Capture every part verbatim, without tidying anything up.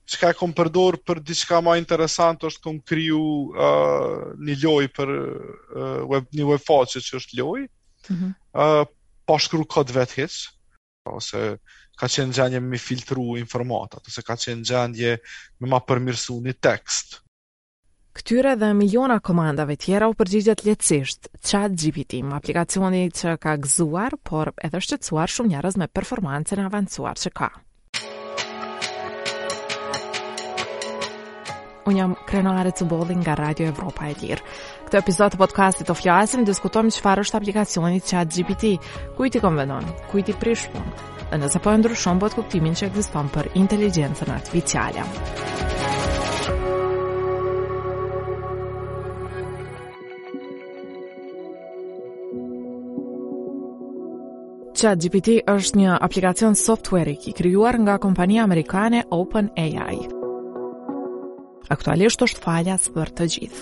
çka kom përdor për diçka më interesante është kom kriju uh, një lojë për uh, web, një webfaqe që është lojë. Mhm. Uh, pa shkru kod vet hiç, ose ka qenë gjendje me filtru informatat, ose ka qenë gjendje me ma përmirësu një tekst. Këtyre dhe miliona komandave tjera u përgjigjet lehtësisht ChatGPT, aplikacioni që ka gëzuar, por edhe shqetësuar shumë njerëz me performancën e avancuar që ka. Unë jam Krenare Cubolli nga Radio Evropa e Lirë. Këtë episod të podcastit të flasim, diskutojmë çfarë është aplikacioni ChatGPT, kujt i konvenon, kujt i prish punë, dhe nëse po e ndryshon bot kuptimin që ekziston për inteligjencën artificiale. ChatGPT është një aplikacion softwareik i krijuar nga kompania amerikane OpenAI. Aktualisht është falas për të gjithë.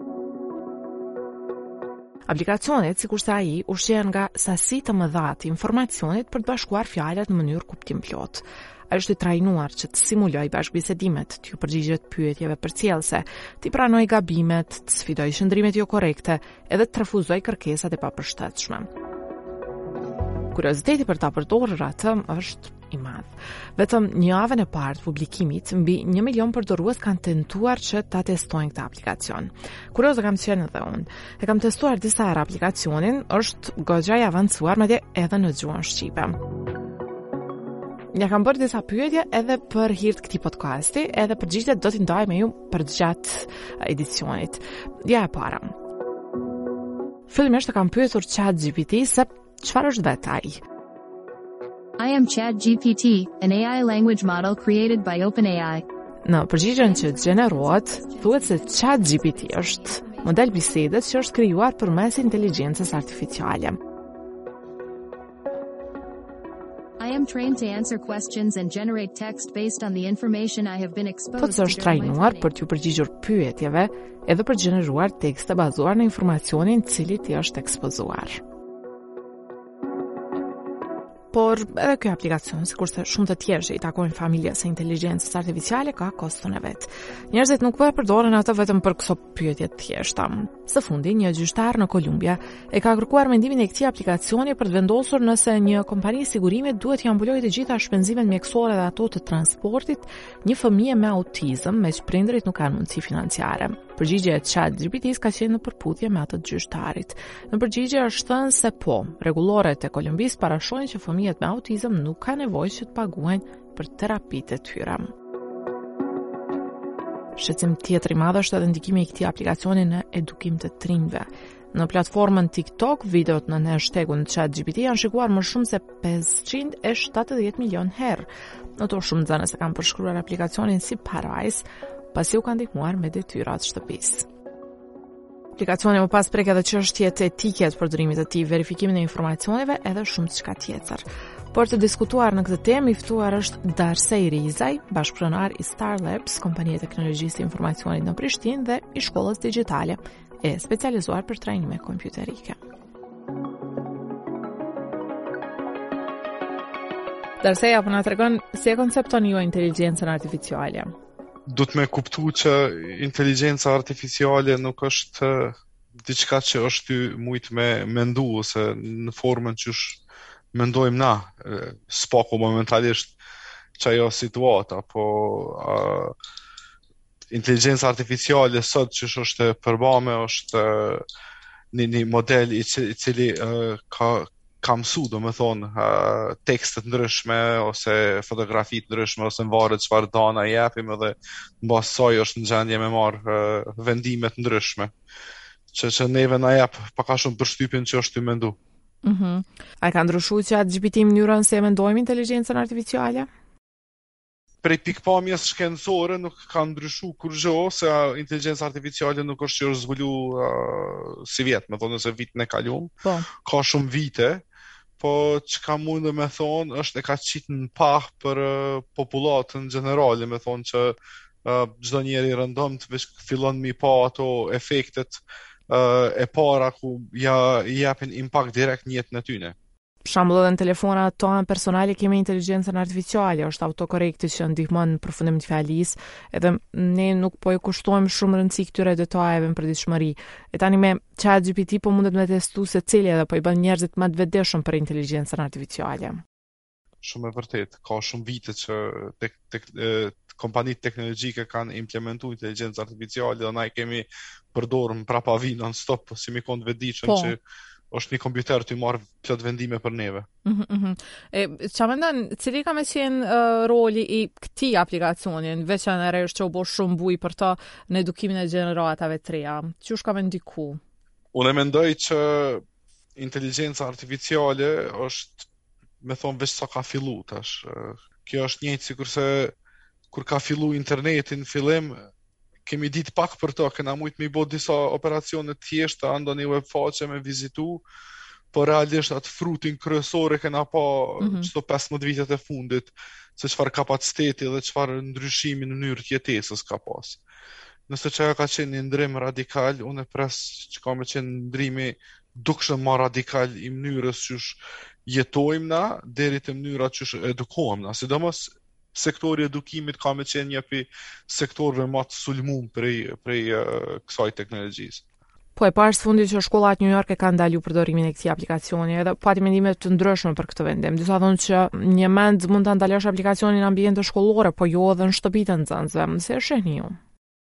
Aplikacionet, sikurse ai, ushqehen nga sasi të mëdha të informacionit për të bashkuar fjalet në mënyrë kuptim plot. Ai është i trajnuar që të simulojë bashkëbisedimet, të ju përgjigjet pyetjeve përcjellëse, të pranojë gabimet, të sfidojë qëndrimet jo korrekte, edhe të refuzojë kërkesat e papërshtatshme. Kurioziteti për ta përdorur atë është i madh. Vetëm një javën e parë të publikimit, mbi një milion përdorues kanë tentuar që ta testojnë këtë aplikacion. Kurioze kam qenë edhe unë. E kam testuar disa herë aplikacionin, është goxha i avancuar, madje edhe në gjuhën shqipe. Ja kam bërë disa pyetje edhe për hir të këtij podcasti, edhe përgjigjet do t'i ndaj me ju përgjatë edicionit. Ja e para. Fillimisht e kam pyetur ChatGPT se çfarë është vetë ai. I am ChatGPT, an A I language model created by OpenAI. Në përgjigjen që gjenerohet, thuhet se ChatGPT është model bisedës që është krijuar përmes inteligjencës artificiale. I am trained to answer questions and generate text based on the information I have been exposed to. Thotë se është trajnuar për t'ju përgjigjur pyetjeve edhe për gjeneruar tekste bazuar në informacionin cili t'i është ekspozuar. Por edhe kjo aplikacion, sikurse shumë të tjerë që i takojnë familjes së inteligjencës artificiale, ka koston e vet. Njerëzit nuk po e përdoren atë vetëm për këto pyetje të thjeshta. Së fundi, një gjyqtar në Kolumbia e ka kërkuar mendimin e këtij aplikacioni për të vendosur nëse një kompani sigurimi duhet t'i ambulojë të gjitha shpenzimet mjekësore dhe ato të transportit një fëmijë me autizëm me që prindërit nuk kanë mundësi financiare. Përgjigjja e ChatGPT-s ka qenë në përputhje me atë të gjyqtarit. Në përgjigje është thënë se po, rregulloret e Kolumbisë parashojnë që fëmijët me autizëm nuk ka nevojë që të paguajnë për terapitë e tyre. Shqetësim tjetër i madh është edhe ndikimi i këtij aplikacioni në edukim të trinjve. Në platformën TikTok, videot në hashtagun ChatGPT janë shikuar më shumë se pesëqind e shtatëdhjetë milion herë. Në to shumë nxënës e kanë përshkruar aplikacionin si parajsë, pasi u kanë ndihmuar me detyrat shtëpisë. Aplikacioni më pas prek edhe çështjet etike të përdorimit të tij, verifikimin e informacioneve edhe shumë çka tjetër. Por të diskutuar në këtë temë i ftuar është Darsej Rizaj, bashkëpronar i Star Labs, kompanie e teknologjisë të informacionit në Prishtinë dhe i shkollës digjitale, e specializuar për trajnime kompjuterike. Darsej, apo na tregon si e konceptoni ju inteligjencën artificiale? Du të me kuptu që inteligjenca artificiale nuk është diçka që është ty mujt me mendu, ose në formën që është mendojmë na, s'pako momentalisht që ajo situata, po uh, inteligjenca artificiale sot që është përbame është uh, një, një model i cili, i cili uh, ka ka mësu, do me thonë, uh, tekstet ndryshme, ose fotografit ndryshme, ose në varet çfarë dana i japim, edhe në basë saj është në gjendje me marë uh, vendimet ndryshme, që, që neve na jap paka shumë përshtypjen që është të mendu. Mm-hmm. A ka ndryshu që atë G P T mënyrën se mendojmë inteligjencën artificiale? Prej pikpamjes shkencore nuk ka ndryshu kurrë, se inteligjenca artificiale nuk është që është zbulu uh, si vjetë, me thonë nëse vitën e kaluam, po. Ka shumë vite, po që ka mundë me thonë është e ka qitë në pah për uh, populatën generale, me thonë që uh, çdo njeri rëndom të veç fillon mi pa ato efektet uh, e para ku ja, japin impact direkt në jetën e tyne. Për shembull edhe në telefonat tona personale kemi inteligjencën artificiale, është autokorrekti që ndihmon në përfundim të fjalisë, edhe ne nuk po e kushtojmë shumë rëndësi këtyre detajeve në përditshmëri. E tani me ChatGPT po mundet me testu se cili edhe po i bën njerëzit më të vetëdijshëm për inteligjencën artificiale. Shumë e vërtet, ka shumë vite që tek, tek, kompanitë teknologjike kanë implementuar inteligjencë artificiale dhe na i kemi përdorur prapa vi non stop, si mi kon të vetëdijshëm po. që është një kompjuter të marrë plot vendime për neve. Mhm, mhm. E çfarë mendon, cili ka më qenë uh, roli i këtij aplikacioni, veçanërisht që u bë shumë buj për të në edukimin e gjeneratave të reja? Çush ka më ndiku? Unë mendoj që inteligjenca artificiale është, me thonë, veç sa ka fillu tash. Kjo është njëjtë sikurse kur ka fillu interneti në fillim, kemi ditë pak për to, kena mujtë me i bo disa operacione të thjeshta, ndo një web faqe me vizitu, por realisht atë frutin kryesore kena pa mm-hmm. çdo pesëmbëdhjetë vitet e fundit, se çfarë kapaciteti dhe çfarë ndryshimi në mënyrë të jetesës ka pas. Nëse që ka qenë një ndrim radikal, unë e pres që ka me qenë ndrimi dukshëm ma radikal i mënyrës që jetojmë na, deri te mënyra që edukohem na, sidomos sektori i edukimit ka me qenë një pi sektorëve më të sulmuar prej prej uh, kësaj teknologjisë. Po e parë së fundit që shkollat New York e kanë ndaluar përdorimin e këtij aplikacioni, edhe pati mendime të ndryshme për këtë vendim. Disa thonë që një mend mund ta ndalosh aplikacionin në ambiente shkollore, po jo edhe në shtëpitë të nxënësve. Si e shihni ju?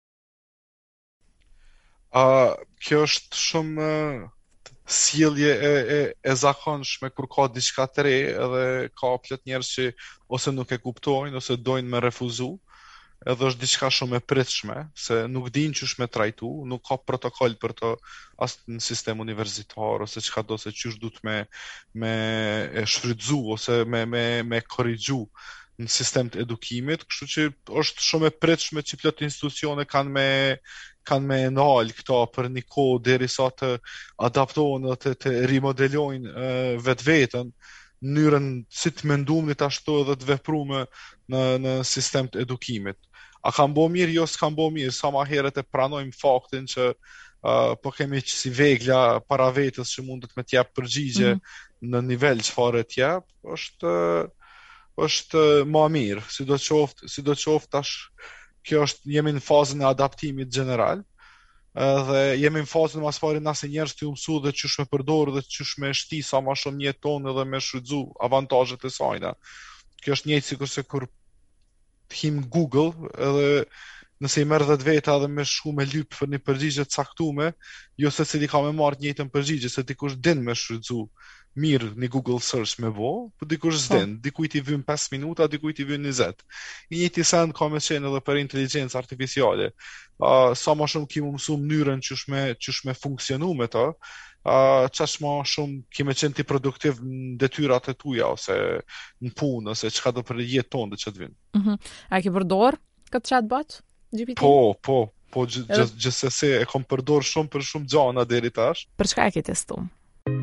Uh, kjo është shumë uh, sjellje e, e, e zakonshme kur ka diçka të re, edhe ka plot njerëz që ose nuk e kuptojnë ose dojnë me refuzu, edhe është diçka shumë e pritshme, se nuk dinë çush me trajtu, nuk ka protokoll për to as në sistem universitar ose çka do se çush duhet me me e shfrytzu ose me me me korrigju në sistem të edukimit, kështu që është shumë e pritshme që plot institucione kanë me kanë me nal këto për një kohë derisa të adaptohen dhe të, të rimodelojnë uh, vetveten në mënyrën si të mendumit ashtu edhe të veprume në në sistem të edukimit. A kanë bo mirë? Jo, s'kan bo mirë. Sa ma herët e pranojmë faktin që uh, po kemi që si vegla para vetës që mundet me t'jep përgjigje mm-hmm. në nivel çfarë t'jep, është është ma mirë. Sidoqoftë, sidoqoftë tash kjo është, jemi në fazën e adaptimit general, dhe jemi në fazën mas pari nëse njerëz të mësu dhe qysh me përdorë dhe qysh me shti sa ma shumë një tonë dhe me shfrytzu avantajet e sajna. Kjo është njëjtë sikur se kur të him Google, edhe nëse i merr dhjetë veta dhe me shku me lyp për një përgjigje të caktuar, jo se cili ka me marrë të njëjtën përgjigje, se dikush din me shfrytzu mirë një Google search me bo, po dikush s'din, dikujt i vjen pesë minuta, dikujt i vjen njëzet. I njëjti send ka me qenë edhe për inteligjencë artificiale. Uh, sa më shumë kemi mësu mënyrën qysh me qysh me funksionu me to, uh, çaq më shumë kemi qenë ti produktiv në detyrat e tuaja ose në punë ose çka do për jetën tonë që të vinë. Mhm. A ke përdor këtë chatbot G P T? Po, po, po gjithsesi e kam përdor shumë për shumë gjëra deri tash. Për çka e ke testuar?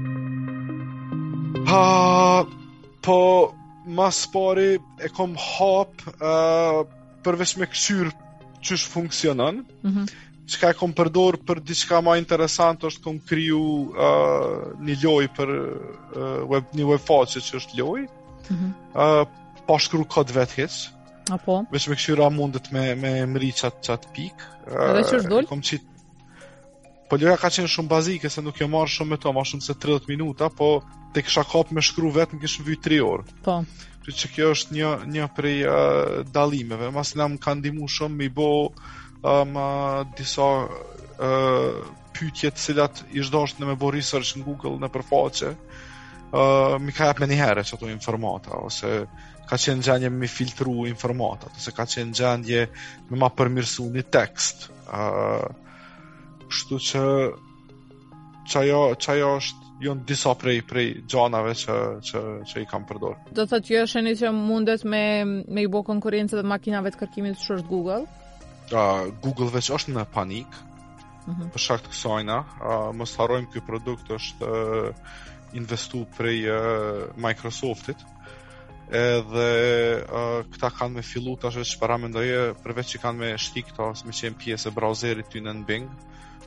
Ha, po mas pari e kom hap uh, përveç me këshyr qysh funksionon. Mm-hmm. Çka e kom përdor për diçka më interesante është kom kriju uh, një lojë për uh, web, një web faqe që është lojë. Mm-hmm. Uh, pa shkru kod vetë hiç. Apo. Veç me këshyra mundet me me mri çat çat pik. Uh, Edhe ç'është dol? Kom qit. Po loja ka qenë shumë bazike, se nuk e marrë shumë me to, ma shumë se tridhjetë minuta, po te kisha kap me shkru vetë më kishë vyjt tre orë. Po. Që kjo është një, një prej uh, dalimeve. Mas në më kanë ndihmu shumë me i bo um, uh, disa uh, pytjet cilat i shdasht në me bo research në Google në përfaqe, uh, mi ka jep me njëherë që ato informata, ose ka qenë gjendje me filtru informatat, ose ka qenë gjendje me ma përmirësu një tekst. Uh, Kështu që çajo çajo është janë disa prej prej gjanave që që që i kam përdor. Do të thotë ju sheni që mundet me me i bë konkurrencë dhe makinave të kërkimit që është Google? Uh, Google veç është në panik. Mm-hmm. Për shkak të kësajna, uh, mos harrojmë ky produkt është uh, investu prej uh, Microsoftit. Edhe uh, këta kanë me fillu tash që para mendoje përveç që kanë me shti këta, me qenë pjesë e browserit ty në Bing.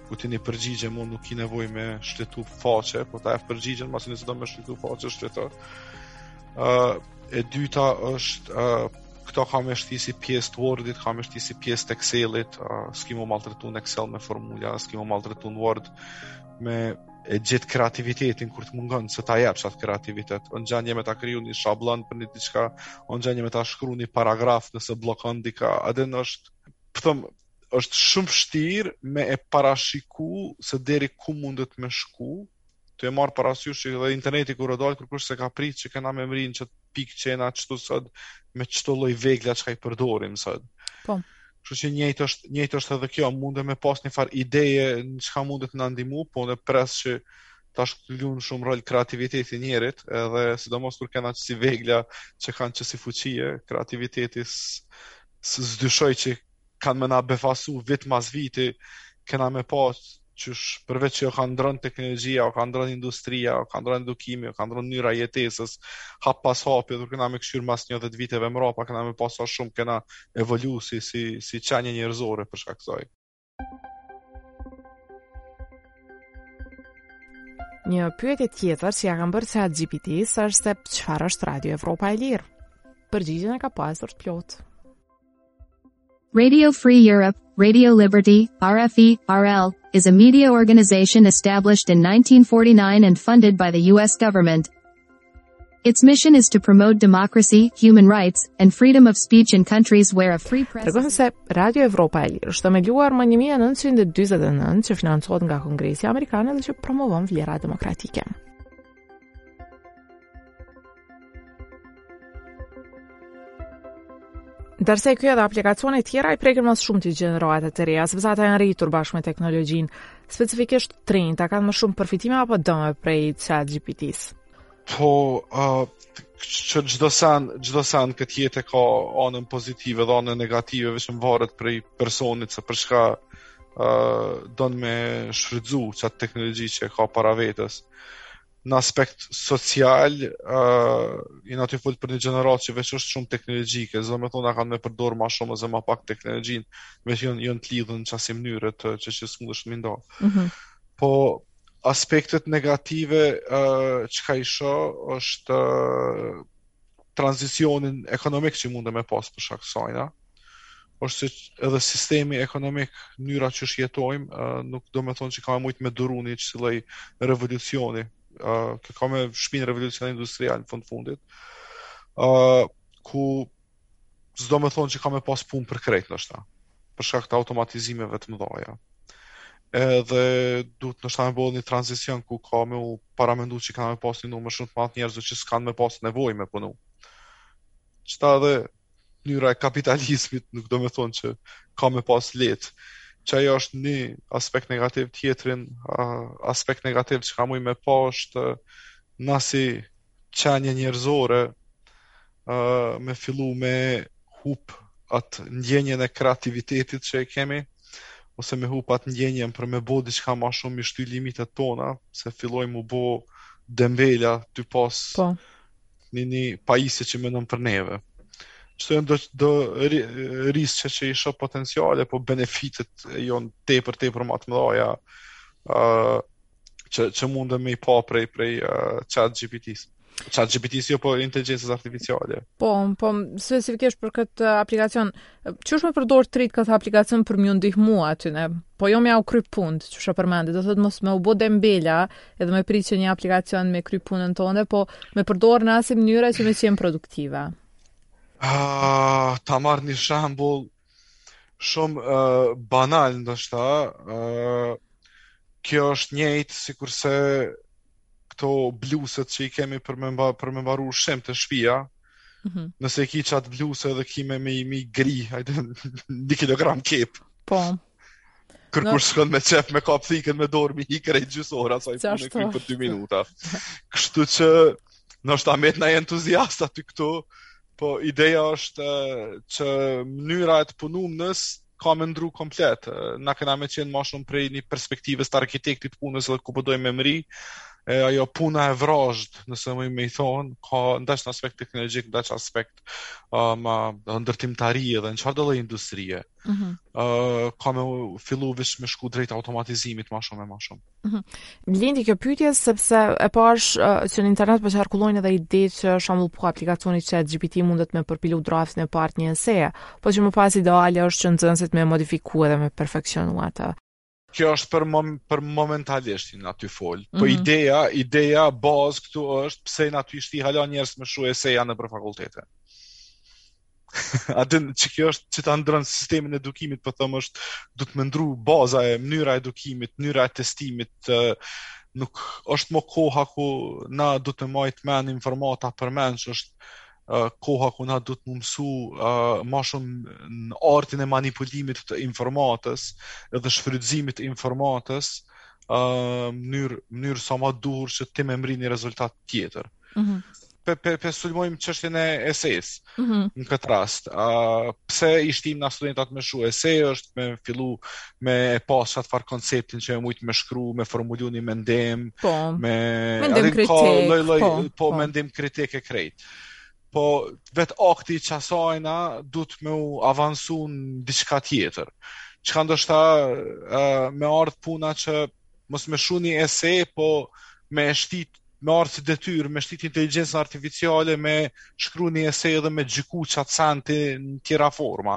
ku ti një përgjigje mund nuk i nevoj me shletu faqe, po ta e përgjigjen, masi nëse do me shletu faqe, shleto. Uh, e dyta është, uh, këto ka me shti si pjesë të Wordit, ka me shti si pjesë të Excelit, uh, s'ki mu maltretu në Excel me formula, s'ki mu maltretu në Word me e gjithë kreativitetin kur të mungon se ta jep qatë kreativitet. Unë gjanje me ta kriju një shablon për një diçka, unë gjanje me ta shkru një paragraf nëse blokon dika, adin është, pëthëm, është shumë vështirë me e parashiku se deri ku mundet me shku, të e marë parasysh që dhe interneti kur o dalë, kërkush se ka prit që kena me mrinë që pikë qena qëtu sëd, me qëto loj vegla që ka i përdorim sëd. Po. Kështu që njëjtë është, njëjtë është edhe kjo, munde me pas një farë ideje në çka mundet në ndimu, po në pres që tash lunë shumë rol kreativiteti njerit, edhe sidomos kur kena që si vegla që kanë që si fuqie, kreativiteti s'zdyshoj që kanë me na befasu vit mas viti, kena me pas qysh përveç që o ka ndronë teknologjia, o ka ndronë industria, o ka ndronë edukimi, o ka ndronë njëra jetesës, hap pas hapi, dhe kena me këshyrë mas një dhjetë viteve mrapa, kena me pas sa shumë, kena evolu si, si, si qenje njerëzore për shkak kësaj. Një pyetje tjetër që ja kam bërë ChatGPT-s është se çfarë është Radio Evropa e Lirë. Përgjigjen e ka pasur të plotë. Radio Free Europe, Radio Liberty, R F E, R L, is a media organization established in nineteen forty-nine and funded by the U S government. Its mission is to promote democracy, human rights, and freedom of speech in countries where a free press... Tregon se Radio Evropa e Lirë është themeluar më një mijë e nëntëqind e dyzet e nëntë që financohet nga Kongresi Amerikan dhe që promovon vlera demokratike. Ndërsa kjo edhe aplikacione tjera i prekin më shumë të gjenerohet e të reja, sepse ata janë rritur bashkë me teknologjinë, specifikisht të rinjtë, kanë më shumë përfitime apo dëme prej ChatGPT-s. Po, uh, që çdo sen, çdo sen këtë jetë ka anën pozitive dhe anën negative, vetëm varet prej personit se për çka uh, don me shfrytzu çatë teknologji që ka para vetes. Në aspekt social, uh, jena të folë për një gjenerat që veç është shumë teknologjike, zë me thonë kanë me përdorë ma shumë ose ma pak teknologjin, veç jënë jën të lidhën në qasi mënyre të që që s'mu është minda. Mm-hmm. Po, aspektet negative uh, që ka isha është uh, tranzicionin ekonomik që mundë me pas për shak sajna. është që edhe sistemi ekonomik, mënyra që shjetojmë, uh, nuk do me thonë që ka me mujtë me duruni që si lej revolucioni. Uh, që ka me shpinë revolucion industrial në fund fundit, uh, ku s'do me thonë që ka me pas punë për krejt nështë, për shkak të automatizimeve të mëdhaja. Edhe duhet nështë me bëllë një tranzicion ku ka me u paramendu që ka me pas një numër shumë të madh njerëzve që s'kanë me pas nevoj me punu. Qëta edhe njëra e kapitalizmit nuk do me thonë që ka me pas letë. Që ajo është një aspekt negativ, tjetrin aspekt negativ që ka muj me pa është nasi qenje njerëzore me fillu me hup atë ndjenjen e kreativitetit që e kemi, ose me hup atë ndjenjen për me bo diçka ma shumë i shty limitet tona, se filloj mu bo dembela ty pas po. një një pajisje që menon për neve. Që do, do risë që që isho potenciale, po benefitet jonë tepër, tepër më të mëdhaja uh, që, që mundë me i pa prej, prej uh, ChatGPT-s. ChatGPT-s jo, po inteligencës artificiale. Po, po, specifikisht për këtë aplikacion, që është me përdor të rritë këtë aplikacion për mjë ndihmu aty, ne? Po jo me au kry punë, që shë përmendit, do thëtë mos me u bo dembela, edhe me prit që një aplikacion me kry punën tonë, po me përdor në asim mënyre që me qenë produktive. Uh, ta marrë një shembull shumë uh, banal ndoshta, uh, kjo është njëjtë sikurse këto bluset që i kemi për me, mba, për me mbaru ushqim të shtëpia. Mm-hmm. Nëse ki qatë bluse dhe ki me me i gri, hajde një kilogram kep. Po. Kër no. kur shkon me qef me kap thikën me dorë mi i krejt gjysora, sa i punë kry për dy minuta. Kështu që ndoshta met na entuziast aty këtu. Po ideja është që mënyra e të punumnës ka me ndru komplet. Na kena me qenë ma shumë prej një perspektivës të arkitektit punës dhe ku përdojmë me mëri, e ajo puna e vrazhd, nëse më me i thonë, ka ndash në aspekt teknologjik, ndash aspekt uh, ma ndërtimtari edhe në çfarë do lloj industrie. Mm -hmm. uh, ka me fillu vish me shku drejt automatizimit ma shumë e ma shumë. Mm -hmm. Lindi kjo pyetje sepse e pash uh, që në internet po qarkullojnë edhe ide që shembull po aplikacioni ChatGPT mundet me përpilu draftin e parë një eseje, po që më pas ideale është që nxënësit me modifikua dhe me perfekcionu atë. Kjo është për mom, për momentalisht në aty fol. Mm -hmm. Po ideja, ideja bazë këtu është pse në aty shti hala njerëz me shu eseja në për fakultete. Atë që kjo është që ta ndron sistemin e edukimit, po them është du të më ndru baza e mënyra e edukimit, mënyra e testimit, uh, nuk është më koha ku na du të majt men informata për men, që është uh, koha ku na du të më mësu uh, ma shumë në artin e manipulimit të informatës edhe shfrytëzimit të informatës uh, mënyrë mënyrë sa ma duhur që ti me mri një rezultat tjetër. Mm-hmm. Pe, pe, pe sulmojmë çështjen e eses mm-hmm. në këtë rast. Uh, pse i shtim na studentat me shu ese është me fillu me pas çat far konceptin që e mujt me shkru, me formulu një mendim, po. me mendim kritik, loj, loj, po, po, po mendim kritik e krejt. Po vet akti i qasajna du të me u avansu në diçka tjetër. Çka ndoshta uh, me ardh puna që mos me shu një ese, po me shtit me ardhë si detyrë, me shtit inteligencën artificiale, me shkru një esej edhe me gjyku qatë santi në tjera forma.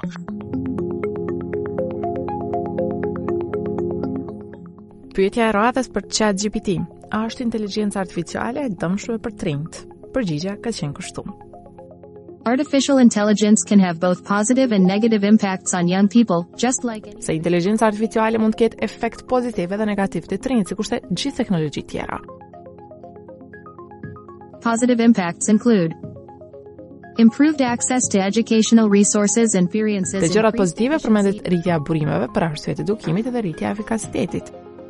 Pyetja e radhës për ChatGPT. A është inteligjenca artificiale e dëmshme për të rinjt? Përgjigjja ka qenë kështu. Artificial intelligence can have both positive and negative impacts on young people, just like it. Se inteligjenca artificiale mund të ketë efekt pozitiv edhe negativ të rinjt, sikurse gjithë teknologjitë tjera. Positive impacts include improved access to educational resources and experiences. Të gjërat pozitive përmendet rritja e burimeve për arsye të edukimit dhe rritja e efikasitetit.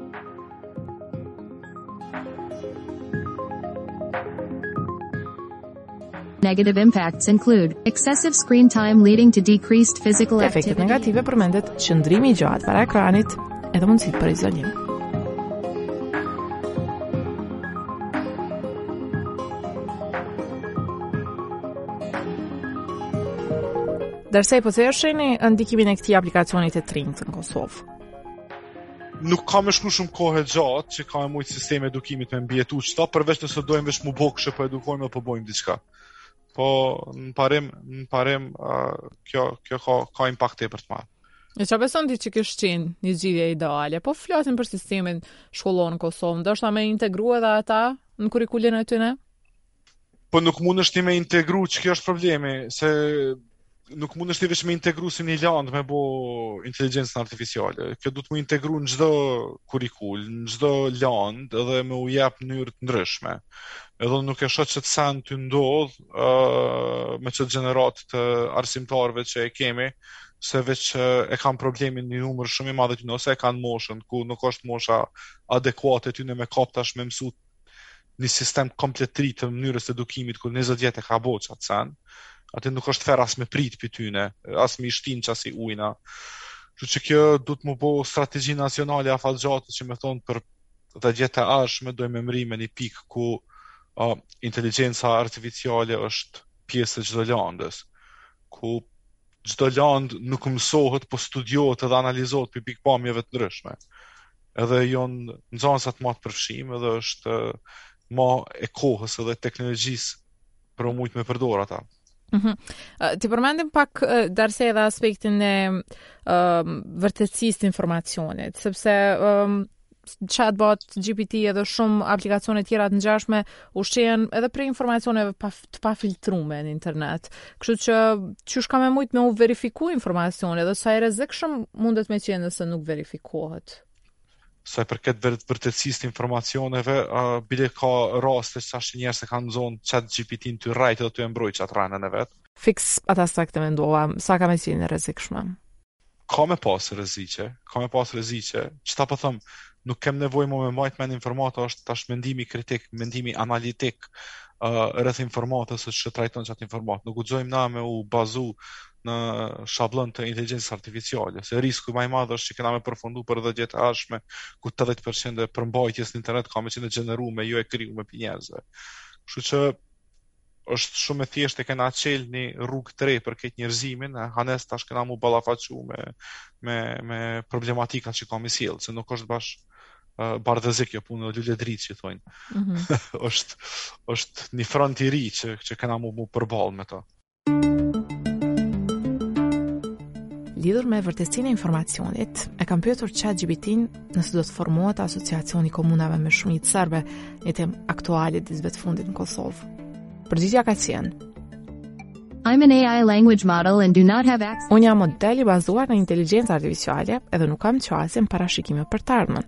Negative impacts include excessive screen time leading to decreased physical activity. Efektet negative përmendet qëndrimi i gjatë para ekranit edhe mundësitë për izolim. Dërse po thësheni ndikimin e këtij aplikacioni të trinjt në Kosovë. Nuk ka më shku shumë kohë gjatë që ka më shumë sistemi edukimit me mbjetu qëta, përveç nëse dojmë vesh mu bo kështë po edukojmë dhe po bojmë diçka. Po në parim, në parim uh, kjo, kjo ka, ka impakt e për të marë. E që beson ti që kështë qenë një zgjidhje ideale, po flasin për sistemin shkollor në Kosovë, ndoshta me integru edhe ata në kurrikulin e tyre? Po nuk mund është ti me integru, që kjo është problemi, se nuk mund është ti veç me integru si një landë me bo inteligencën artificiale. Kjo du të mu integru në gjdo kurikull, në gjdo landë edhe me u jep mënyrë të ndryshme. Edhe nuk e shoh që të sen të ndodh uh, me çdo gjenerat të arsimtarëve që e kemi, se veç e kanë problemin një numër shumë i madh të ose e kanë moshën ku nuk është mosha adekuate tyne me kap tash me mësu një sistem komplet të ri të mënyrës të edukimit ku njëzet vjet e ka bo qatë sen. Atë nuk është fer as me prit për tyne, as me shtin që as i ujna. Që kjo du të mu bo strategji nacionale afatgjatë që me thonë për dhe gjithë e ashme dojmë emri me një pikë ku uh, inteligenca artificiale është pjesë e çdo landës, ku çdo land nuk mësohet, po studiohet edhe analizohet për pikpamjeve të ndryshme. Edhe janë nxënësat më të përfshim, edhe është uh, më e kohës edhe teknologjisë për u mujt me përdor ata. Mm-hmm. Uh, ti përmendim pak uh, darse edhe aspektin e uh, vërtetësisë të informacionit, sepse um, chatbot, G P T edhe shumë aplikacione tjera të ngjashme ushqehen edhe për informacioneve pa, të pafiltrume në internet. Kështu që çush ka më shumë me u verifiku informacione dhe sa e rrezikshëm mundet me qenë nëse nuk verifikohet. Sa i përket vërtetësisë të informacioneve, uh, bile ka raste që ashtë njerëz se kanë zonë chat G P T-n të rrajt edhe të mbrojt qatë ranën e vetë. Fiks ata aspekte mendova, sa ka me qenë rrezikshme? Ka me pas rreziqe, ka me pas rreziqe. Çta po them, nuk kem nevojë më me majt me informata, është tash mendimi kritik, mendimi analitik uh, rreth informatës që trajton çat informat. Nuk guxojmë na me u bazu në shablon të inteligjencës artificiale, se risku më i madh është që kena me përfundu për dhjetë vjet ashme, ku tetëdhjetë përqind e përmbajtjes në internet ka me qenë gjeneruar jo e krijuar me njerëzve. Kështu që është shumë e thjeshtë e kena qelë një rrugë të re për këtë njerëzimin, hanes tash kena mu ballafaqu me me me problematika që ka me sjellë, se nuk është bash uh, bardhëzik kjo punë lule dritë që thonë. Mhm. është është një front i ri që që kena mu mu përballë me to. Lidhur me vërtetësinë e informacionit, e kam pyetur ChatGPT-n nëse do të formohet asociacioni komunave me shumicë serbe, një temë aktuale ditëve të fundit në Kosovë. Përgjigja ka qenë: I'm an A I language model and do not have access. Unë jam model i bazuar në inteligjencë artificiale edhe nuk kam qasje në parashikime për të ardhmen.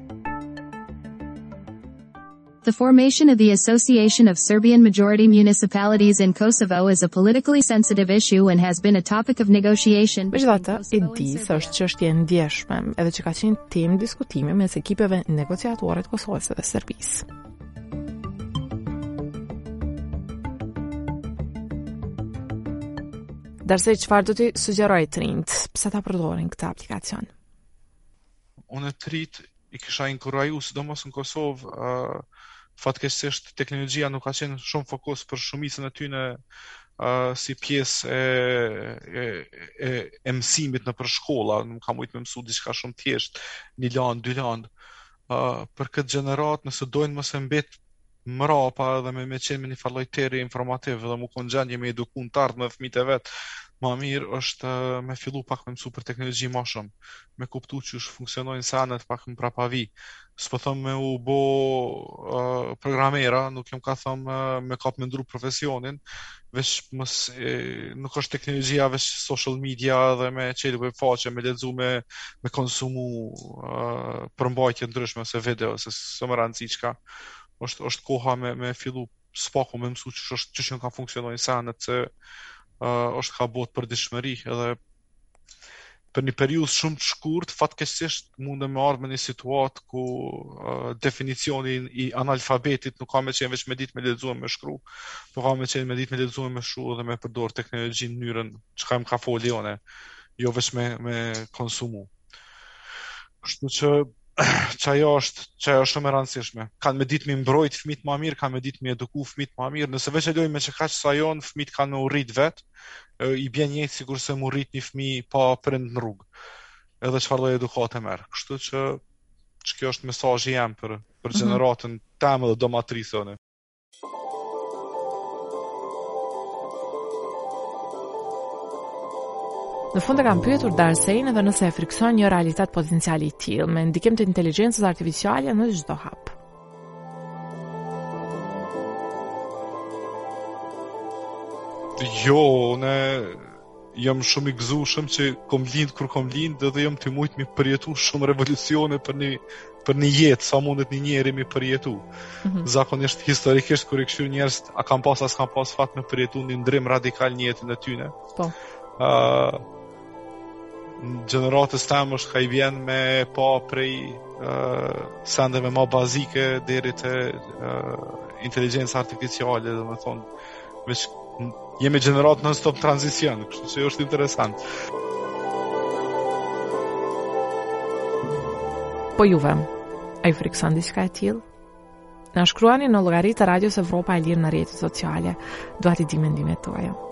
The formation of the Association of Serbian Majority Municipalities in Kosovo is a politically sensitive issue and has been a topic of negotiation. Megjithatë, e di se është çështje e ndjeshme edhe që ka qenë temë diskutimi mes ekipeve negociatore të Kosovës dhe Serbisë. Darse, çfarë do t'i sugjeroj të rinjt? Pse ta përdorin këtë aplikacion? Unë të rinjt i kisha inkuraju, sidomos në Kosovë, uh, fatkeqësisht teknologjia nuk ka qenë shumë fokus për shumicën e tyre uh, si pjesë e, e, e, e mësimit në për shkolla, nuk ka mujtë me mësu diçka shumë thjesht, një landë, dy landë. Uh, për këtë gjenerat, nëse dojnë mëse mbet mrapa dhe me me qenë me një farloj teri informativ dhe mu konë gjendje me edukun të ardhë me fëmijët e vetë, ma mirë është uh, me fillu pak me mësu për teknologji ma shumë, me kuptu që është funksionojnë sanet pak më prapavi. S'po thëmë me u bo uh, programera, nuk jem ka thëmë uh, me kap me ndru profesionin, veç mës, e, nuk është teknologjia, veç social media dhe me qeli web faqe, me ledzu, me, me konsumu uh, përmbajtje ndryshme, se video, se së më rëndësi qka. është është koha me me fillu spaku me mësu që është që ka funksionojnë sanet, se uh, është ka botë për dishmëri edhe për një periudhë shumë të shkurt, fatkeqësisht mundem me ardhë me një situatë ku uh, definicioni i analfabetit nuk ka me qenë veç me ditë me lexuar me shkru, por ka me qenë me ditë me lexuar me shkru dhe me përdor teknologjinë në mënyrën çka më ka folë jone, jo veç me me konsumu. Kështu që çajo është, çajo është shumë e rëndësishme. Kanë me ditë me mbrojt fëmijët më mirë, kanë me ditë me eduku fëmijët më mirë. Nëse veç e lojmë me që kaq sa jon, fëmijët kanë me u rrit vet, i bën njëjtë sikur se mu rrit një fëmijë pa prind në rrugë. Edhe çfarë lloj edukate merr. Kështu që kjo është mesazhi jam për për gjeneratën tëmë dhe do matrisone. Në fund e kam pyetur Darsejn edhe nëse e frikson një realitet potenciali i tillë me ndikim të inteligjencës artificiale në çdo hap. Jo, ne jam shumë i gëzueshëm që kom lind kur kom lind dhe jam të mujt mi përjetu shumë revolucione për një për një jetë, sa mundet një njeri mi përjetu. Mm-hmm. Zakonisht historikisht kur i kështu njerëz a kam pas as kam pas fat me përjetu një ndrim radikal në jetën e tyre. Po. Uh, Gjeneratës temë është ka i vjen me pa prej uh, sendeve ma bazike deri të uh, inteligjencë artificiale, dhe me thonë, veç jemi gjeneratë non-stop tranzicion, kështu që është interesant. Po juve, a i frikson diçka e tillë? Na shkruani në llogaritë e Radios Evropa e Lirë në rrjetet sociale, dua t'i di mendimet tuaja.